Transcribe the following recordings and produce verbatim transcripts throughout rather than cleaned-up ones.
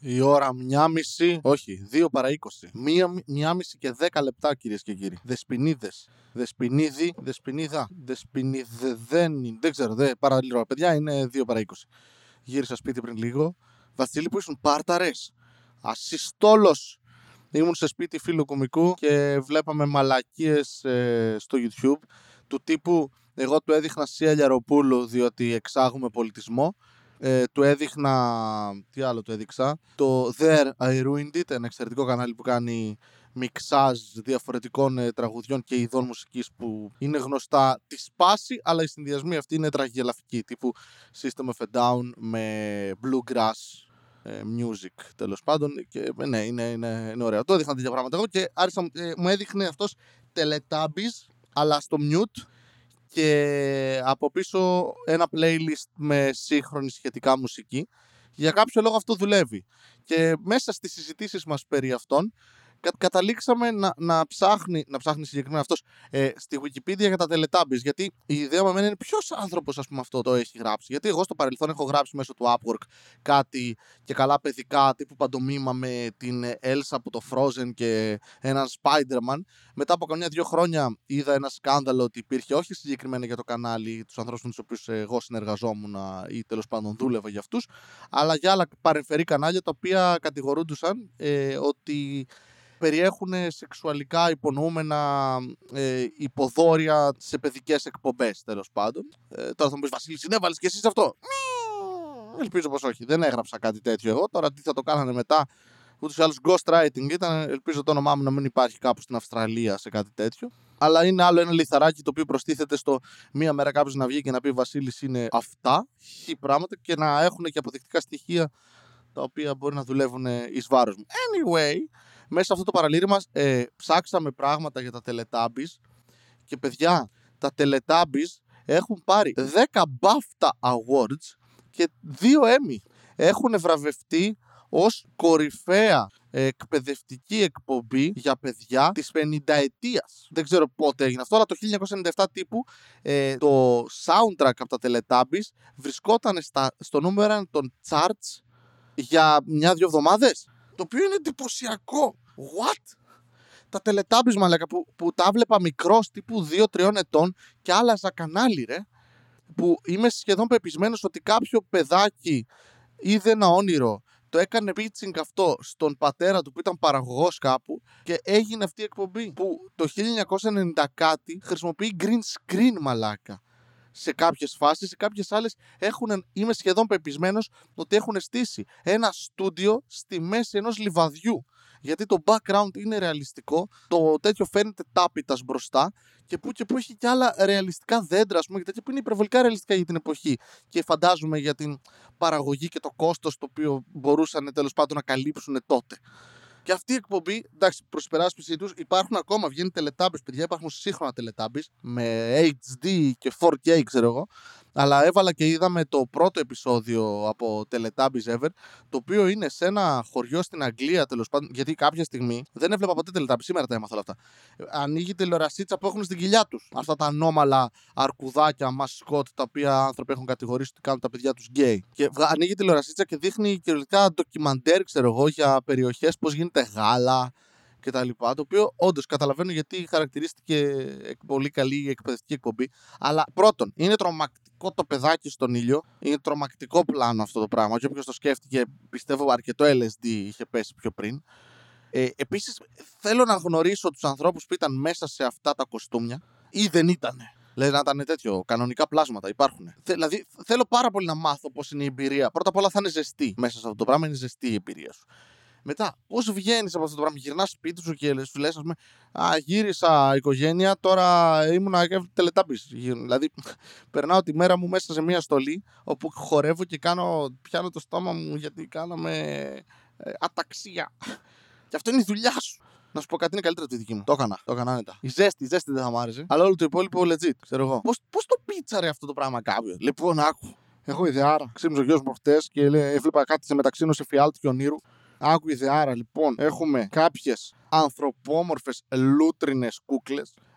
Η ώρα μία μισή, όχι, δύο παρά είκοσι. Μία, μία μισή και δέκα λεπτά, κυρίες και κύριοι. Δεσποινίδες. Δεσποινίδη, δεσποινίδα. Δεσποινιδεδένη. Δεν ξέρω, δεν παραλύρω. Παιδιά, είναι δύο παρά είκοσι. Γύρισα σπίτι πριν λίγο. Βασίλη, που ήσουν πάρταρες. Ασυστόλος. Ήμουν σε σπίτι φίλου κομικού και βλέπαμε μαλακίες ε, στο YouTube του τύπου εγώ του έδειχνα Σία Λιαροπούλου διότι εξάγουμε πολιτισμό. Ε, του έδειχνα, τι άλλο του έδειξα, το There I Ruined It, ένα εξαιρετικό κανάλι που κάνει μιξάζ διαφορετικών ε, τραγουδιών και ειδών μουσικής που είναι γνωστά τη σπάση, αλλά οι συνδυασμοί αυτοί είναι τραγγελαφικοί, τύπου System of a Down με Bluegrass ε, music, τέλος πάντων, και ναι, είναι, είναι, είναι ωραίο. Το έδειχνα τέτοια πράγματα εγώ και άρχισα, ε, μου έδειχνε αυτός Teletubbies, αλλά στο mute, και από πίσω ένα playlist με σύγχρονη σχετικά μουσική. Για κάποιο λόγο αυτό δουλεύει. Και μέσα στις συζητήσεις μας περί αυτών κα, καταλήξαμε να, να, ψάχνει, να ψάχνει συγκεκριμένα αυτός ε, στη Wikipedia για τα Teletubbies. Γιατί η ιδέα μου είναι ποιος άνθρωπος, ας πούμε, αυτό το έχει γράψει. Γιατί εγώ στο παρελθόν έχω γράψει μέσω του Upwork κάτι και καλά παιδικά τύπου παντομήμα με την Elsa από το Frozen και έναν Spider-Man. Μετά από καμιά δύο χρόνια είδα ένα σκάνδαλο ότι υπήρχε, όχι συγκεκριμένα για το κανάλι, τους ανθρώπους με τους οποίους εγώ συνεργαζόμουν ή τέλος πάντων δούλευα για αυτούς, αλλά για άλλα παρεμφερή κανάλια τα οποία κατηγορούντουσαν ε, ότι περιέχουν σεξουαλικά υπονοούμενα ε, υποδόρια σε παιδικές εκπομπές, τέλος πάντων. Ε, τώρα θα μου πεις, Βασίλη, συνέβαλες και εσύ σε αυτό? Ελπίζω πως όχι. Δεν έγραψα κάτι τέτοιο εγώ. Τώρα τι θα το κάνανε μετά? Ούτως ή άλλως ghostwriting ήταν. Ελπίζω το όνομά μου να μην υπάρχει κάπου στην Αυστραλία σε κάτι τέτοιο. Αλλά είναι άλλο ένα λιθαράκι το οποίο προστίθεται στο μία μέρα κάποιος να βγει και να πει Βασίλης είναι αυτά, χι πράγματα, και να έχουν και αποδεικτικά στοιχεία τα οποία μπορεί να δουλεύουν εις βάρος μου. Anyway, μέσα σε αυτό το παραλήρημα ε, ψάξαμε πράγματα για τα Teletubbies και παιδιά, τα Teletubbies έχουν πάρει δέκα BAFTA Awards και δύο Emmy. Έχουν βραβευτεί ως κορυφαία εκπαιδευτική εκπομπή για παιδιά της πενηνταετίας. Δεν ξέρω πότε έγινε αυτό, αλλά το χίλια εννιακόσια ενενήντα επτά τύπου ε, το soundtrack από τα Teletubbies βρισκόταν στα, στο νούμερο ένα των charts για μια-δυο εβδομάδες. Το οποίο είναι εντυπωσιακό. What? Τα Teletubbies, μαλάκα, που, που τα βλέπα μικρός τύπου δύο τριών ετών και άλλαζα κανάλι, ρε. Που είμαι σχεδόν πεπισμένος ότι κάποιο παιδάκι είδε ένα όνειρο, το έκανε pitching αυτό στον πατέρα του που ήταν παραγωγός κάπου και έγινε αυτή η εκπομπή που το χίλια εννιακόσια ενενήντα κάτι χρησιμοποιεί green screen, μαλάκα. Σε κάποιες φάσεις, σε κάποιες άλλες έχουν, είμαι σχεδόν πεπισμένος ότι έχουν στήσει ένα στούντιο στη μέση ενός λιβαδιού. Γιατί το background είναι ρεαλιστικό, το τέτοιο φαίνεται τάπητας μπροστά και που και που έχει και άλλα ρεαλιστικά δέντρα, ας πούμε, και τέτοια που είναι υπερβολικά ρεαλιστικά για την εποχή. Και φαντάζομαι για την παραγωγή και το κόστος το οποίο μπορούσαν τέλος πάντων να καλύψουν τότε. Και αυτή η εκπομπή, εντάξει, προς υπεράσπιση τους, υπάρχουν ακόμα, βγαίνει Teletubbies, παιδιά, υπάρχουν σύγχρονα Teletubbies με έιτς ντι και φορ κέι, ξέρω εγώ. Αλλά έβαλα και είδαμε το πρώτο επεισόδιο από Teletubbies Ever, το οποίο είναι σε ένα χωριό στην Αγγλία, τέλος πάντων, γιατί κάποια στιγμή δεν έβλεπα ποτέ Teletubbies, σήμερα τα έμαθα όλα αυτά. Ανοίγει τηλεορασίτσα που έχουν στην κοιλιά τους. Αυτά τα ανώμαλα αρκουδάκια, μασκότ, τα οποία άνθρωποι έχουν κατηγορήσει ότι κάνουν τα παιδιά τους γκέι. Και ανοίγει τηλεορασίτσα και δείχνει κυριολεκτικά ντοκιμαντέρ, ξέρω εγώ, για περιοχές, πώς γίνεται γάλα και τα λοιπά, το οποίο όντως καταλαβαίνω γιατί χαρακτηρίστηκε πολύ καλή εκπαιδευτική εκπομπή. Αλλά πρώτον, είναι τρομακτικό το παιδάκι στον ήλιο, είναι τρομακτικό πλάνο αυτό το πράγμα. Και όποιος το σκέφτηκε, πιστεύω αρκετό ελ ες ντι είχε πέσει πιο πριν. Ε, επίσης, θέλω να γνωρίσω τους ανθρώπους που ήταν μέσα σε αυτά τα κοστούμια ή δεν ήτανε. Δηλαδή να ήταν τέτοιο, κανονικά πλάσματα υπάρχουν. Δηλαδή θέλω πάρα πολύ να μάθω πώς είναι η εμπειρία. Πρώτα απ' όλα θα είναι ζεστή μέσα σε αυτό το πράγμα, είναι ζεστή η εμπειρία σου. Μετά, πώς βγαίνεις από αυτό το πράγμα, γυρνάς σπίτι σου και σου λες, ας πούμε, α, γύρισα οικογένεια, τώρα ήμουνα και Teletubbies. Δηλαδή, περνάω τη μέρα μου μέσα σε μια στολή, όπου χορεύω και κάνω, πιάνω το στόμα μου γιατί κάναμε ε, αταξία. Και αυτό είναι η δουλειά σου. Να σου πω κάτι, είναι καλύτερα από τη δική μου. Το έκανα, το έκανα άνετα. Η ζέστη, η ζέστη δεν θα μ' άρεσε, αλλά όλο το υπόλοιπο legit, ξέρω εγώ. Πώς, πώς το πίτσαρε αυτό το πράγμα κάποιο? Λοιπόν, άκου. Έχω ιδεάρα. Ξύπνησε ο γιος μου χτες και λέει, έβλεπα κάτι σε μεταξύ ενός εφιάλτη και ονείρου. Άκου ιδεάρα, λοιπόν. Έχουμε κάποιες ανθρωπόμορφες λούτρινες κούκλες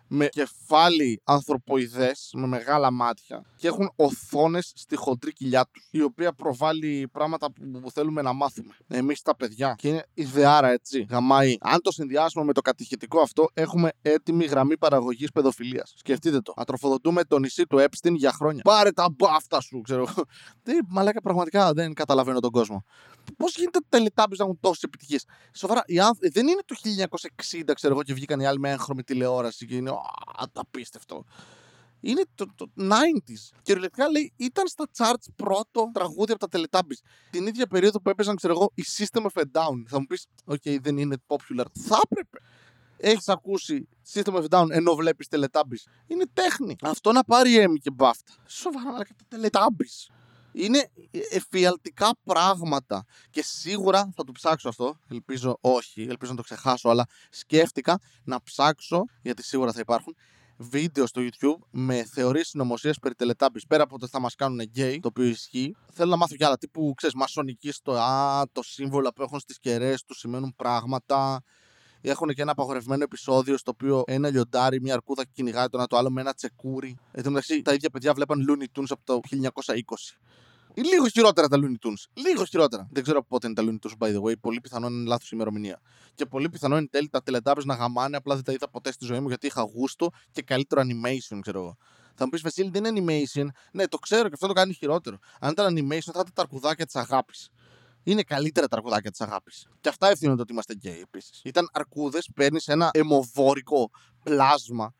με κεφάλι ανθρωποειδές, με μεγάλα μάτια και έχουν οθόνες στη χοντρή κοιλιά τους, η οποία προβάλλει πράγματα που θέλουμε να μάθουμε εμείς τα παιδιά. Και είναι ιδεάρα, έτσι. Γαμάει. Αν το συνδυάσουμε με το κατηχητικό αυτό, έχουμε έτοιμη γραμμή παραγωγής παιδοφιλίας. Σκεφτείτε το. Ατροφοδοτούμε το νησί του Epstein για χρόνια. Πάρε τα μπάφτα σου, ξέρω εγώ. Τι μαλάκα, πραγματικά δεν καταλαβαίνω τον κόσμο. Πώς γίνεται τα Teletubbies να έχουν τόσες επιτυχίες? Σοβαρά, οι άνθ... δεν είναι το χίλια εννιακόσια εξήντα, ξέρω εγώ, και βγήκαν οι άλλοι με έγχρωμη τηλεόραση και είναι απίστευτο. Είναι το, το ενενήντα. Κυριολεκτικά λέει, ήταν στα charts πρώτο τραγούδι από τα Teletubbies. Την ίδια περίοδο που έπαιζαν, ξέρω εγώ, η System of a Down. Θα μου πεις, οκ, okay, δεν είναι popular. Θα έπρεπε. Έχεις ακούσει System of a Down ενώ βλέπεις Teletubbies? Είναι τέχνη. Αυτό να πάρει Emmy και BAFTA. Σοβαρά, αλλά και τα Teletubbies. Είναι εφιαλτικά πράγματα. Και σίγουρα θα το ψάξω αυτό. Ελπίζω όχι, ελπίζω να το ξεχάσω. Αλλά σκέφτηκα να ψάξω, γιατί σίγουρα θα υπάρχουν, βίντεο στο YouTube με θεωρίες συνωμοσίας περί Teletubbies. Πέρα από ότι θα μας κάνουν γκέι, το οποίο ισχύει, θέλω να μάθω κι άλλα. Τύπου, ξέρεις, μασονική στο Α, το σύμβολο που έχουν στις κεραίες του σημαίνουν πράγματα. Έχουν και ένα απαγορευμένο επεισόδιο στο οποίο ένα λιοντάρι, μια αρκούδα κυνηγάει το ένα το άλλο με ένα τσεκούρι. Εν τω μεταξύ, τα ίδια παιδιά βλέπαν Looney Tunes από το χίλια εννιακόσια είκοσι. Λίγο χειρότερα τα Looney Tunes. Λίγο χειρότερα. Δεν ξέρω από πότε είναι τα Looney Tunes, by the way. Πολύ πιθανόν είναι λάθος ημερομηνία. Και πολύ πιθανόν είναι τέλει τα Teletubbies να γαμάνε. Απλά δεν τα είδα ποτέ στη ζωή μου γιατί είχα γούστο και καλύτερο animation, ξέρω εγώ. Θα μου πεις, Βασίλη, δεν είναι animation. Ναι, το ξέρω και αυτό το κάνει χειρότερο. Αν ήταν animation, θα ήταν τα αρκουδάκια της αγάπης. Είναι καλύτερα τα αρκουδάκια της αγάπης. Και αυτά ευθύνονται ότι είμαστε γκέι επίσης. Ήταν αρκούδες, παίρνεις ένα αιμοβόρικο πλάσμα,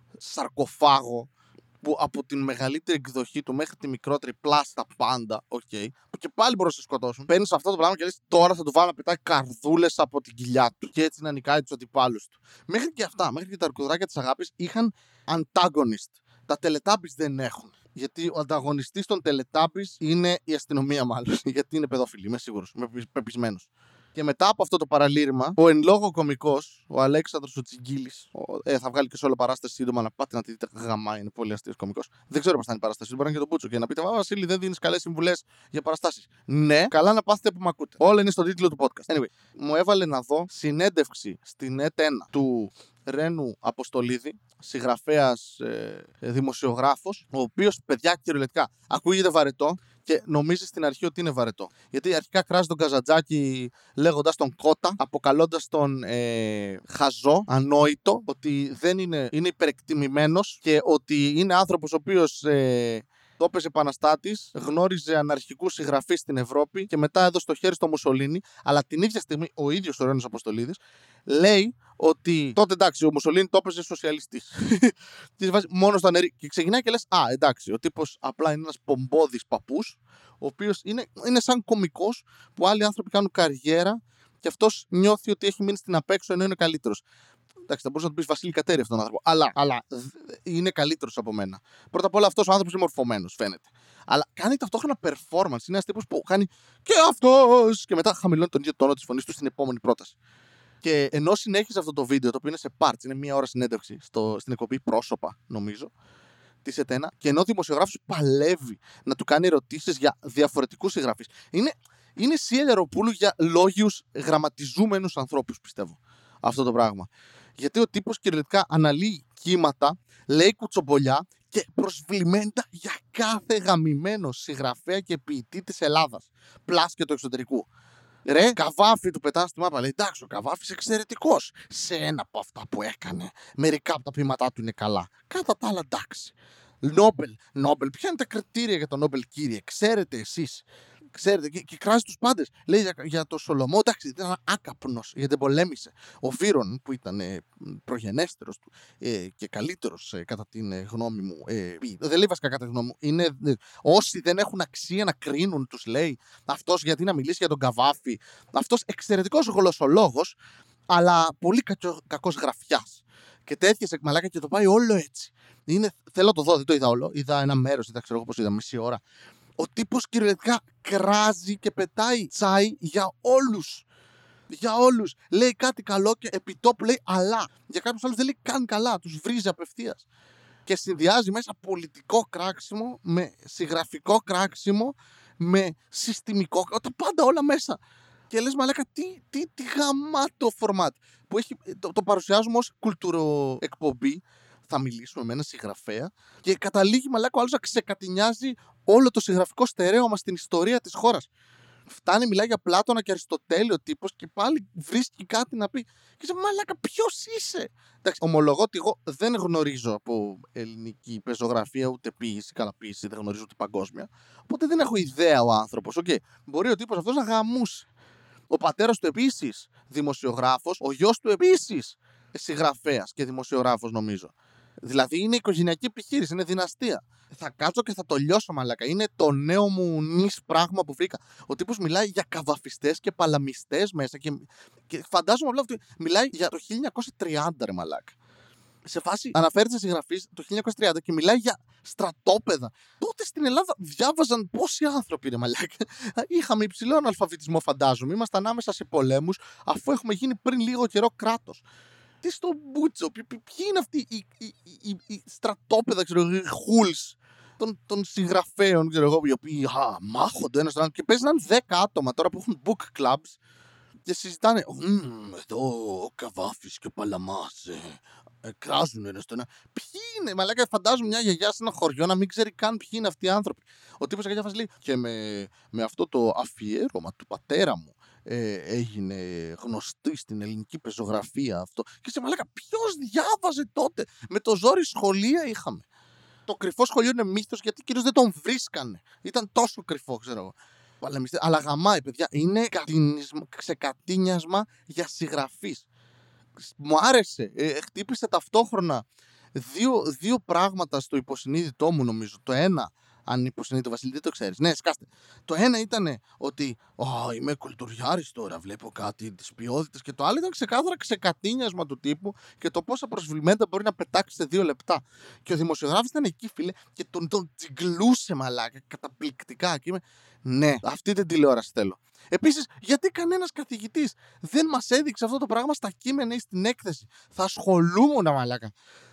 σαρκοφάγο, που από την μεγαλύτερη εκδοχή του μέχρι τη μικρότερη πλάστα πάντα, οκ, okay, που και πάλι μπορούν να σε σκοτώσουν. Παίρνεις αυτό το πράγμα και λες, τώρα θα του βάλω να πετάει καρδούλες από την κοιλιά του. Και έτσι να νικάει τους αντιπάλους του. Μέχρι και αυτά, μέχρι και τα αρκουδάκια της αγάπης είχαν antagonist. Τα Teletubbies δεν έχουν. Γιατί ο ανταγωνιστής των Teletubbies είναι η αστυνομία, μάλλον. Γιατί είναι παιδόφιλοι, είμαι σίγουρος, είμαι πεπισμένος. Και μετά από αυτό το παραλήρημα, ο εν λόγω κωμικός, ο Αλέξανδρος ο Τσιγκίλης, ο, ε, θα βγάλει και σε όλο παράσταση σύντομα να πάτε να τη δείτε. Γαμά, είναι πολύ αστείος κωμικός. Δεν ξέρω πώς θα είναι η παράσταση. Μπορεί να είναι και τον Μπούτσο και να πείτε, Μα Βασίλη, δεν δίνεις καλές συμβουλές για παραστάσεις. Ναι, καλά να πάθετε που με ακούτε. Όλα είναι στον τίτλο του podcast. Anyway, μου έβαλε να δω συνέντευξη στην ΕΤ ένα του Ρένου Αποστολίδη, συγγραφέας, ε, δημοσιογράφος, ο οποίος, παιδιά, κυριολεκτικά ακούγεται βαρετό και νομίζει στην αρχή ότι είναι βαρετό. Γιατί αρχικά κράζει τον Καζαντζάκη λέγοντας τον κότα, αποκαλώντας τον ε, χαζό, ανόητο, ότι δεν είναι, είναι υπερεκτιμημένος και ότι είναι άνθρωπος ο οποίος ε, το έπαιζε επαναστάτης, γνώριζε αναρχικούς συγγραφείς στην Ευρώπη και μετά έδωσε το χέρι στο Μουσολίνι, αλλά την ίδια στιγμή ο ίδιος ο Ρένος Αποστολίδης λέει ότι τότε εντάξει, ο Μουσολίνι το έπαιζε σοσιαλιστής. Και βάζει μόνο στο ανερί. Και ξεκινάει και λες, Α, εντάξει, ο τύπος απλά είναι ένας πομπόδης παππούς, ο οποίος είναι, είναι σαν κωμικός που άλλοι άνθρωποι κάνουν καριέρα και αυτός νιώθει ότι έχει μείνει στην απέξω ενώ είναι καλύτερος. Εντάξει, θα μπορούσα να του πει Βασίλη Κατέρη αυτόν τον άνθρωπο. Αλλά, αλλά είναι καλύτερος από μένα. Πρώτα απ' όλα αυτός ο άνθρωπος είναι μορφωμένος, φαίνεται. Αλλά κάνει ταυτόχρονα performance. Είναι ένας τύπος που κάνει και αυτός. Και μετά χαμηλώνει τον ίδιο τόνο της φωνής του στην επόμενη πρόταση. Και ενώ συνέχιζε αυτό το βίντεο, το οποίο είναι σε parts, είναι μία ώρα συνέντευξη στο, στην εκπομπή Πρόσωπα, νομίζω, της ΕΤ ένα, και ενώ ο δημοσιογράφος παλεύει να του κάνει ερωτήσεις για διαφορετικούς συγγραφείς. Είναι, είναι Σία Λιαροπούλου για λόγιους γραμματιζούμενους ανθρώπους, πιστεύω. Αυτό το πράγμα. Γιατί ο τύπος κυριολεκτικά αναλύει κύματα, λέει κουτσομπολιά και προσβλημέντα για κάθε γαμημένο συγγραφέα και ποιητή της Ελλάδας. Πλάς και του εξωτερικού. Ρε, Καβάφη του πετά στη μάπα. Λέει, εντάξει, ο Καβάφης εξαιρετικός σε ένα από αυτά που έκανε. Μερικά από τα ποίηματά του είναι καλά. Κατά τα άλλα, εντάξει. Νόμπελ, Νόμπελ. Ποια είναι τα κριτήρια για τον Νόμπελ, κύριε? Ξέρετε εσείς. Ξέρετε, και, και κράζει τους πάντες. Λέει για, για το Σολομό, εντάξει, ήταν άκαπνος γιατί πολέμησε. Ο Φύρον, που ήταν ε, προγενέστερος του ε, και καλύτερος ε, κατά την ε, γνώμη μου, ε, δεν λέει βασικά κατά τη γνώμη μου, είναι, ε, όσοι δεν έχουν αξία να κρίνουν, τους λέει. Αυτός γιατί να μιλήσει για τον Καβάφη. Αυτός εξαιρετικός γλωσσολόγος, αλλά πολύ κακό, κακός γραφιάς. Και τέτοιες εκμαλάκα και το πάει όλο έτσι. Είναι, θέλω να το δω, δεν το είδα όλο. Είδα ένα μέρος, είδα ξέρω εγώ πώς είδα, μισή ώρα. Ο τύπος κυριολεκτικά κράζει και πετάει τσάι για όλους. Για όλους. Λέει κάτι καλό και επί τόπου λέει αλλά. Για κάποιους άλλους δεν λέει καν καλά. Τους βρίζει απευθείας. Και συνδυάζει μέσα πολιτικό κράξιμο με συγγραφικό κράξιμο με συστημικό. Τα πάντα όλα μέσα. Και λες μαλάκα τι, τι, τι γαμάτο φορμάτ. Που έχει, το, το παρουσιάζουμε ως κουλτουροεκπομπή. θα μιλήσουμε με έναν συγγραφέα και καταλήγει μαλάκα ο άλλος να ξεκατηνιάζει όλο το συγγραφικό στερέωμα στην ιστορία της χώρας. Φτάνει, μιλάει για Πλάτωνα και Αριστοτέλη ο τύπος και πάλι βρίσκει κάτι να πει. Και σε μαλάκα, ποιος είσαι? Εντάξει, ομολογώ ότι εγώ δεν γνωρίζω από ελληνική πεζογραφία ούτε ποίηση, καλά ποίηση, δεν γνωρίζω ούτε παγκόσμια. Οπότε δεν έχω ιδέα ο άνθρωπος. Okay. Μπορεί ο τύπος αυτός να γαμούσε. Ο πατέρας του επίσης δημοσιογράφος, ο γιος του επίσης συγγραφέας και δημοσιογράφος νομίζω. Δηλαδή είναι οικογενειακή επιχείρηση, είναι δυναστεία. Θα κάτσω και θα το λιώσω μαλάκα. Είναι το νέο μου νης πράγμα που βρήκα. Ο τύπος μιλάει για καβαφιστές και παλαμιστές μέσα και, και φαντάζομαι απλά ότι μιλάει για το χίλια εννιακόσια τριάντα ρε μαλάκα. Σε φάση αναφέρεται σε συγγραφής το χίλια εννιακόσια τριάντα και μιλάει για στρατόπεδα. Τότε στην Ελλάδα διάβαζαν πόσοι άνθρωποι είναι μαλάκα. Είχαμε υψηλό αναλφαβητισμό φαντάζομαι. Ήμασταν άμεσα σε πολέμους αφού έχουμε γίνει πριν λίγο καιρό κράτος. Τι στο μπούτσο, ποι, ποι, ποιοι είναι αυτοί οι, οι, οι, οι στρατόπεδα, ξέρω εγώ, οι χουλς των, των συγγραφέων, ξέρω εγώ, οι οποίοι α, μάχονται ένας τον και παίζουν δέκα άτομα τώρα που έχουν book clubs και συζητάνε. Εδώ ο Καβάφης και ο Παλαμάς ε, ε, κράζουν ένας τον ένα. Ποιοι είναι, μαλάκα, φαντάζομαι μια γιαγιά σε ένα χωριό να μην ξέρει καν ποιοι είναι αυτοί οι άνθρωποι. Ο τύπος σε κάποια λέει και με, με αυτό το αφιέρωμα του πατέρα μου. Ε, έγινε γνωστή στην ελληνική πεζογραφία αυτό. Και σε μαλάκα, ποιος διάβαζε τότε? Με το ζόρι σχολεία είχαμε. Το κρυφό σχολείο είναι μύθος γιατί κυρίως δεν τον βρίσκανε. Ήταν τόσο κρυφό, ξέρω εγώ. Αλλά γαμάει, παιδιά. Είναι ξεκατίνιασμα για συγγραφής. Μου άρεσε. Ε, χτύπησε ταυτόχρονα δύο, δύο πράγματα στο υποσυνείδητό μου, νομίζω. Το ένα. Αν υποσυνείδητο Βασίλη, δεν το ξέρεις. Ναι, σκάστε. Το ένα ήταν ότι «Ω, είμαι κουλτουριάρης τώρα, βλέπω κάτι της ποιότητας». Και το άλλο ήταν ξεκάθαρα ξεκατίνιασμα του τύπου και το πόσα προσβλημέντα μπορεί να πετάξει σε δύο λεπτά. Και ο δημοσιογράφος ήταν εκεί, φίλε, και τον, τον τσιγκλούσε μαλάκα καταπληκτικά. Και είμαι, ναι, αυτή την τηλεόραση θέλω. Επίσης, γιατί κανένας καθηγητής δεν μας έδειξε αυτό το πράγμα στα κείμενα ή στην έκθεση? Θα ασχολούμουν, μαλάκα.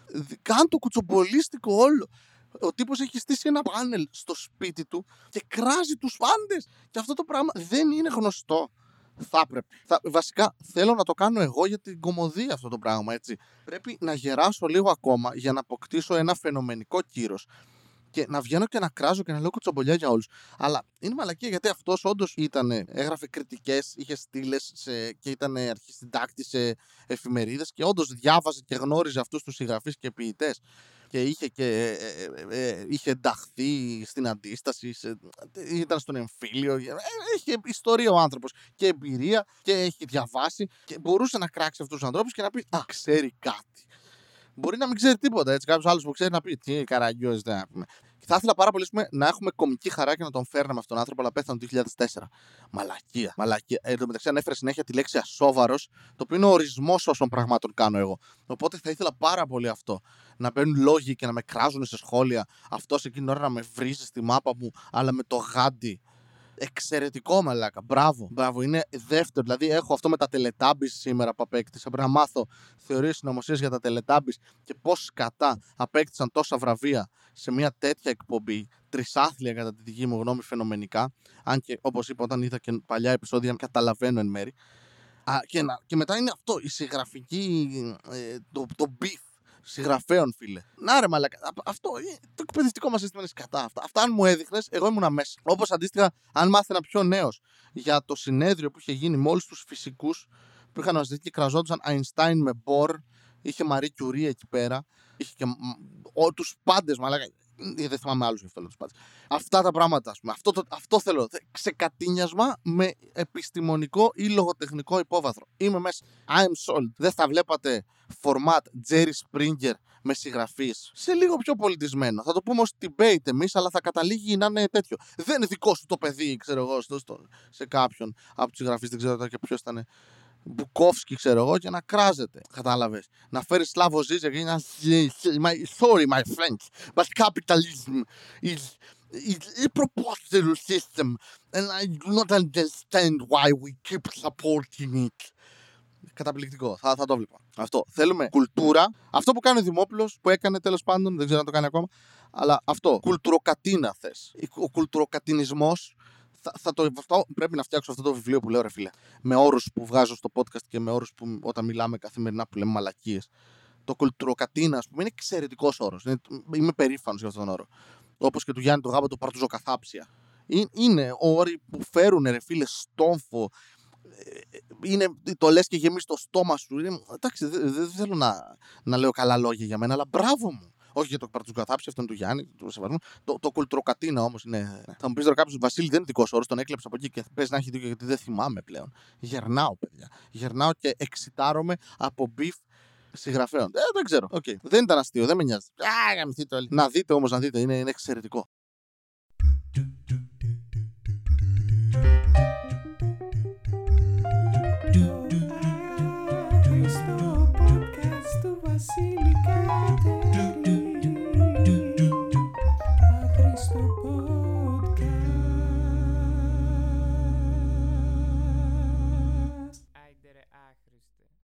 Κάν το κουτσομπολίστικο όλο. Ο τύπος έχει στήσει ένα πάνελ στο σπίτι του και κράζει τους πάντες. Και αυτό το πράγμα δεν είναι γνωστό. Θα πρέπει. Θα, βασικά θέλω να το κάνω εγώ για την κωμωδία αυτό το πράγμα, έτσι. Πρέπει να γεράσω λίγο ακόμα για να αποκτήσω ένα φαινομενικό κύρος. Και να βγαίνω και να κράζω και να λέω κουτσομπολιά για όλους. Αλλά είναι μαλακία γιατί αυτός όντως ήταν, έγραφε κριτικές, είχε στήλες σε, και ήταν αρχισυντάκτη σε εφημερίδες και όντως διάβαζε και γνώριζε αυτούς τους συγγραφείς και ποιητές. Και είχε, και, ε, ε, ε, είχε ενταχθεί στην αντίσταση, σε, ήταν στον εμφύλιο. Ε, είχε ιστορία ο άνθρωπος και εμπειρία και έχει διαβάσει και μπορούσε να κράξει αυτούς τους ανθρώπους και να πει «Α, ξέρει κάτι». Μπορεί να μην ξέρει τίποτα, έτσι. Κάποιος άλλος που ξέρει να πει «Τι καραγκιόζη, δεν έχουμε». Θα ήθελα πάρα πολύ να έχουμε κομική χαρά και να τον φέρναμε αυτόν τον άνθρωπο, αλλά πέθανε το δύο χιλιάδες τέσσερα. Μαλακία, μαλακία. Εν τω μεταξύ ανέφερε συνέχεια τη λέξη ασόβαρος, το οποίο είναι ο ορισμός όσων πραγμάτων κάνω εγώ. Οπότε θα ήθελα πάρα πολύ αυτό. Να μπαίνουν λόγοι και να με κράζουν σε σχόλια. Αυτός εκείνη την ώρα να με βρίζει στη μάπα μου, αλλά με το γάντι. Εξαιρετικό, μαλάκα. Μπράβο. Μπράβο. Είναι δεύτερο. Δηλαδή, έχω αυτό με τα Teletubbies σήμερα που απέκτησα. Πρέπει να μάθω θεωρίες συνωμοσίας για τα Teletubbies και πώς σκατά απέκτησαν τόσα βραβεία σε μια τέτοια εκπομπή. Τρισάθλια, κατά τη δική μου γνώμη, φαινομενικά. Αν και, όπως είπα, όταν είδα και παλιά επεισόδια, καταλαβαίνω εν μέρη. Α, και, να, και μετά είναι αυτό, η συγγραφική. Ε, το, το beef. Συγγραφέων, φίλε. Να ρε μαλακα. Αυτό το εκπαιδευτικό μας σύστημα είναι σκατά. Αυτά, αυτά αν μου έδειχνες, εγώ ήμουν μέσα. Όπως αντίστοιχα, αν μάθαινα πιο νέος για το συνέδριο που είχε γίνει με όλους τους φυσικούς που είχαν μαζευτεί και κραζόντουσαν Einstein με Bohr, είχε Marie Curie εκεί πέρα, είχε και ό, τους πάντες, μαλακα. Δεν θυμάμαι άλλους γι' αυτό, τους πάντες. Αυτά τα πράγματα, ας πούμε. Αυτό, το, αυτό θέλω. Ξεκατίνιασμα με επιστημονικό ή λογοτεχνικό υπόβαθρο. Είμαι μέσα. I'm sold. Δεν θα βλέπατε format Jerry Springer με συγγραφείς. Σε λίγο πιο πολιτισμένο. Θα το πούμε ως debate εμείς, αλλά θα καταλήγει να είναι τέτοιο. Δεν είναι δικό σου το παιδί, ξέρω εγώ, στο, στο, σε κάποιον από τους συγγραφείς. Δεν ξέρω τώρα και ποιος ήταν. Μπουκόφσκι, ξέρω εγώ, και να κράζεται. Κατάλαβες. Να φέρει Σλάβο Ζίζεκ και να. Sorry, my French, but capitalism is, is a proportional system, and I do not understand why we keep supporting it. Καταπληκτικό. Θα, θα το βλέπω. Αυτό. Θέλουμε κουλτούρα. Αυτό που κάνει ο Δημόπουλος, που έκανε τέλος πάντων, δεν ξέρω αν το κάνει ακόμα, αλλά αυτό. Κουλτουροκατίνα θες. Ο κουλτουροκατινισμός. Θα, θα το, αυτό, πρέπει να φτιάξω αυτό το βιβλίο που λέω, ρε φίλε. Με όρους που βγάζω στο podcast και με όρους που όταν μιλάμε καθημερινά που λέμε μαλακίες. Το κουλτουροκατίνα, ας πούμε, είναι εξαιρετικός όρος. Είμαι περήφανος για αυτόν τον όρο. Όπως και του Γιάννη του Γάμπα το παρτουζοκαθάψια. Είναι όροι που φέρουν, ρε φίλε, στόμφο. Είναι, το λες και γεμίσει το στόμα σου. Είναι, εντάξει, δεν δε θέλω να, να λέω καλά λόγια για μένα, αλλά μπράβο μου. Όχι για το παρτουζοκαθάψια, αυτό είναι του Γιάννη, του σεβασμού. Το, το κουλτουροκατίνα όμως είναι. Θα μου πει τώρα κάποιο, Βασίλη, δεν είναι δικός όρος, τον έκλεψα από εκεί και πες να έχει δίκιο γιατί δεν θυμάμαι πλέον. Γερνάω, παιδιά. Γερνάω και εξητάρομαι από μπιφ συγγραφέων. Ε, δεν ξέρω. Okay. Δεν ήταν αστείο, δεν με νοιάζει. Α, γαμηθείτε όλοι. Να δείτε όμως, να δείτε, είναι, είναι εξαιρετικό. Στο podcast του Βασίλη.